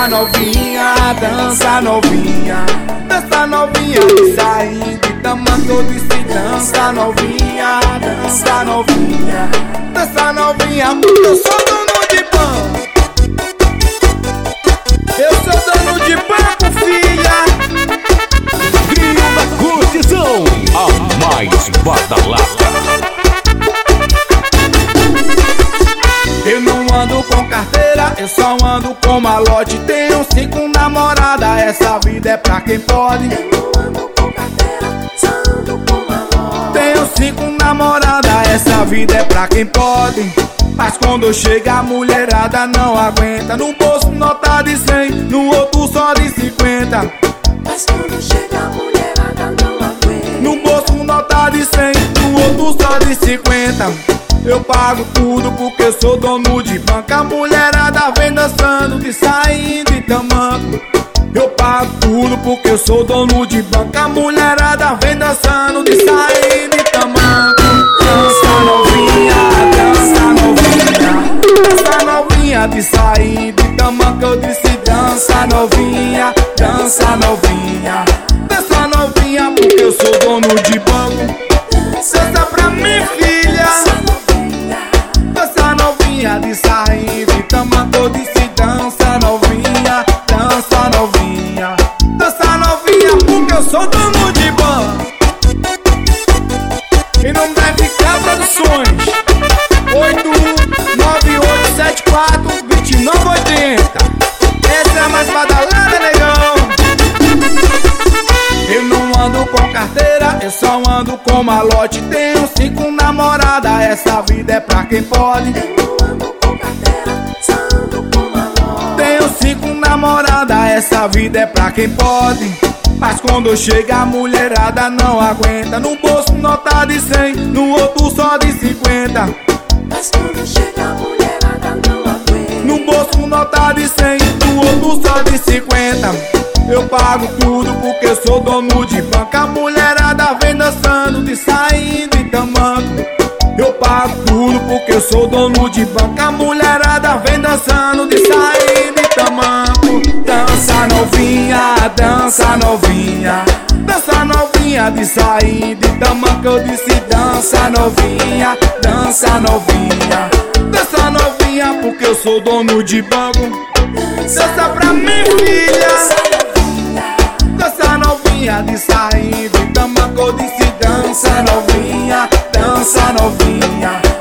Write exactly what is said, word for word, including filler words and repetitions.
novinha, dança novinha, dança novinha, de sair de tamanho de dança novinha, dança novinha, dança novinha, porque eu sou dono de banco. Eu sou dono de banco, filha. Trio da Curtição, a mais badalada. Eu não ando com carteira, eu só ando com malote. Tenho cinco namoradas, essa vida é pra quem pode. Eu não ando com carteira, só ando com malote. Tenho cinco namoradas, essa vida é pra quem pode. Mas quando chega a mulherada não aguenta. No bolso nota de cem, no outro só de cinquenta. Mas quando chega a mulherada não aguenta. No bolso nota de cem, no outro só de cinquenta. Eu pago tudo porque eu sou dono de banca. A mulherada vem dançando de sair de tamanco. Eu pago tudo porque eu sou dono de banca. A mulherada vem dançando de sair de tamanco. Dança novinha, dança novinha, dança novinha, de sair de tamanco. Eu disse dança novinha, dança novinha, dança novinha, porque eu sou dono de banco. Dança pra mim, filha. Dança novinha, de sair de tamanco. Eu disse dança novinha, dança novinha, dança novinha, porque eu sou dono de banco. E não deve ficar produções. Oito um nove oito sete quatro dois nove oito zero. Essa é a mais badalada, negão. Eu não ando com carteira, eu só ando com malote. Tenho cinco namoradas, essa vida é pra quem pode. Eu não ando com carteira, só ando com malote. Tenho cinco namoradas, essa vida é pra quem pode. Mas quando chega a mulherada não aguenta. No bolso nota de cem, no outro só de cinquenta. Mas quando chega a mulherada não aguenta. No bolso nota de cem, no outro só de cinquenta. Eu pago tudo porque eu sou dono de banca. A mulherada vem dançando de sair de tamanco. Eu pago tudo porque eu sou dono de banca. A mulherada vem dançando de sair de tamanco. Dança novinha, dança novinha, dança novinha, de sair de tamanco. Eu disse dança novinha, dança novinha, dança novinha, porque eu sou dono de banco. Dança pra mim, filha. Dança novinha, de sair de tamanco. Eu disse dança novinha, dança novinha,